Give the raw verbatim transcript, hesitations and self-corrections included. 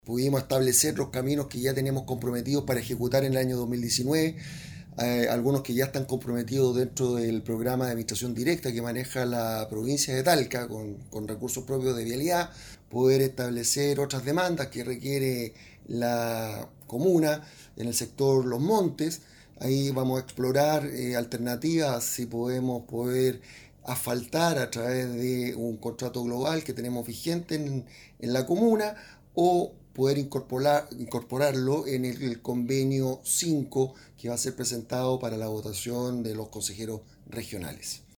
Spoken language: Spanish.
Pudimos establecer los caminos que ya tenemos comprometidos para ejecutar en el año dos mil diecinueve, eh, algunos que ya están comprometidos dentro del programa de administración directa que maneja la provincia de Talca con, con recursos propios de vialidad, poder establecer otras demandas que requiere la comuna en el sector Los Montes. Ahí vamos a explorar eh, alternativas, si podemos poder asfaltar a través de un contrato global que tenemos vigente en, en la comuna, o poder incorporar, incorporarlo en el, el convenio cinco que va a ser presentado para la votación de los consejeros regionales.